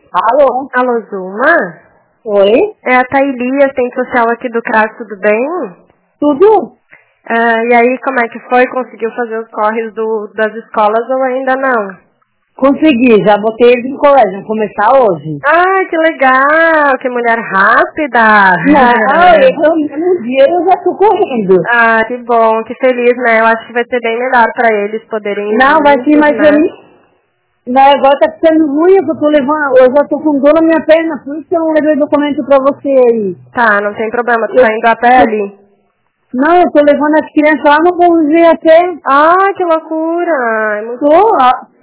Alô? Alô, Zuma? Oi? É a Thaili, assistente social aqui do CRAS, tudo bem? Tudo? E aí, como é que foi? Conseguiu fazer os corres das escolas ou ainda não? Consegui, já botei eles no colégio, vão começar hoje. Ai, que legal! Que mulher rápida! Não, eu no dia eu já tô correndo. Ah, que bom, que feliz, né? Eu acho que vai ser bem melhor pra eles poderem ir Não, vai sim, juntos, mas né? não, agora tá ficando ruim, eu tô levando, eu já tô com dor na minha perna, por isso que eu não levei documento pra você aí. Tá, não tem problema, tu tá indo a pé ali? Não, eu tô levando as crianças lá no Bom Dia até. Ah, que loucura! É muito... Tô, ó.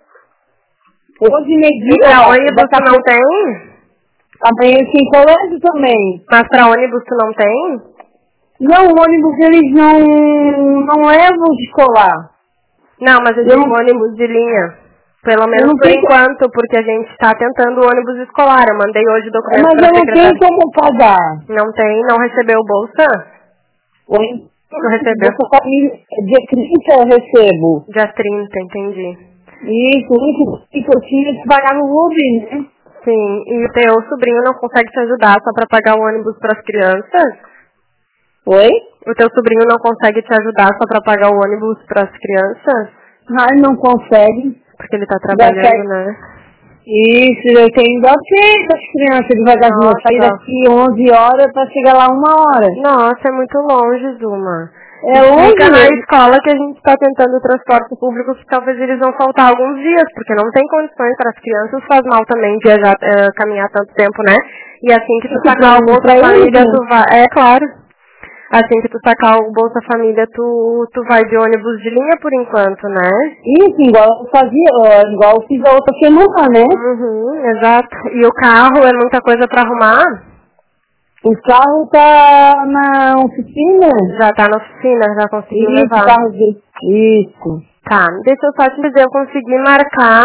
Hoje E pra ônibus tu não tem? Amanhã tem colégio também. Mas pra ônibus tu não tem? Não, o ônibus eles não levam de escolar. Não, mas eu digo ônibus de linha. Pelo menos por enquanto, porque a gente está tentando o ônibus escolar. Eu mandei hoje o documento para a secretária. Mas eu não tenho como pagar. Não tem? Não recebeu bolsa? Oi? Não recebeu? Dia 30 eu recebo. Dia 30, entendi. Isso, o único que eu tinha que pagar no Uber, né? Sim, e o teu sobrinho não consegue te ajudar só para pagar o ônibus para as crianças? Oi? O teu sobrinho não consegue te ajudar só para pagar o ônibus para as crianças? Ai, não consegue. Porque ele tá trabalhando, né? Isso, eu tenho igual tempo as crianças devagarzinho. Eu saí daqui 11 horas pra chegar lá 1 hora. Nossa, é muito longe, Zuma. É longe. Fica na escola que a gente está tentando o transporte público, que talvez eles vão faltar alguns dias, porque não tem condições para as crianças, faz mal também viajar, caminhar tanto tempo, né? E assim que tu sacar o Bolsa Família, tu vai... É, claro. Assim que tu sacar o Bolsa Família, tu vai de ônibus de linha por enquanto, né? Isso, igual eu fazia, igual eu fiz a outra semana, né? Uhum, exato. E o carro é muita coisa para arrumar? O carro tá na oficina? Já tá na oficina, já conseguiu levar. Carro de... Isso. Tá, deixa eu só te dizer, eu consegui marcar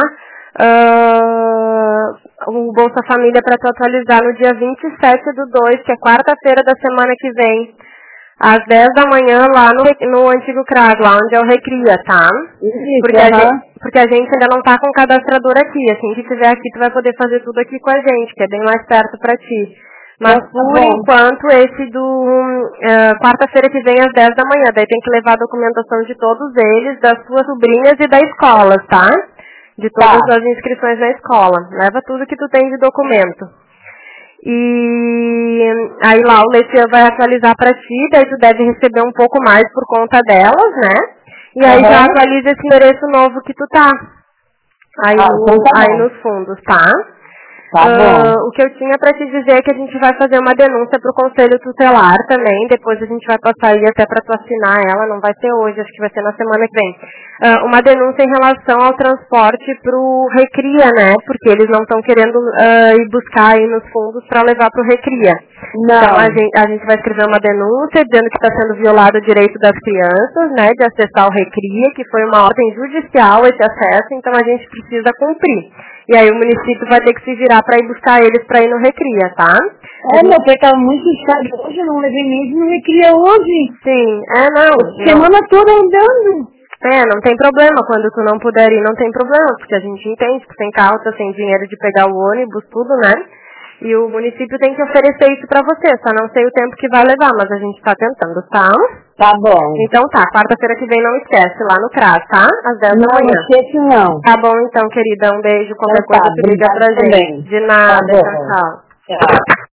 o Bolsa Família para tu atualizar no dia 27/2, que é quarta-feira da semana que vem, às 10 da manhã, lá no antigo CRAS, lá onde é o Recria, tá? Isso, porque a gente ainda não tá com cadastrador aqui, assim que tiver aqui tu vai poder fazer tudo aqui com a gente, que é bem mais perto pra ti. Mas por enquanto esse quarta-feira que vem às 10 da manhã, daí tem que levar a documentação de todos eles, das suas sobrinhas e da escola, tá? De todas as inscrições na escola. Leva tudo que tu tem de documento. E aí lá o Leitian vai atualizar pra ti, daí tu deve receber um pouco mais por conta delas, né? E aí já atualiza esse endereço novo que tu tá. Aí nos fundos, tá? O que eu tinha para te dizer é que a gente vai fazer uma denúncia pro Conselho Tutelar também, depois a gente vai passar aí até para tu assinar ela, não vai ser hoje, acho que vai ser na semana que vem. Uma denúncia em relação ao transporte pro Recria, né? Porque eles não estão querendo ir buscar aí nos fundos para levar pro Recria. Não. Então a gente vai escrever uma denúncia dizendo que está sendo violado o direito das crianças, né? De acessar o Recria, que foi uma ordem judicial esse acesso, então a gente precisa cumprir. E aí o município vai ter que se virar para ir buscar eles para ir no Recria, tá? Meu pai tava muito chato hoje, eu não levei mesmo no Recria hoje. Sim, não. Semana toda andando. Não tem problema, quando tu não puder ir, não tem problema, porque a gente entende que sem carro, tá sem dinheiro de pegar o ônibus, tudo, né? E o município tem que oferecer isso pra você, só não sei o tempo que vai levar, mas a gente tá tentando, tá? Tá bom. Então tá, quarta-feira que vem não esquece, lá no CRAS, tá? Às 10 da manhã. Não esquece não. Tá bom então, querida, um beijo, qualquer coisa tu liga pra gente. De nada, tchau.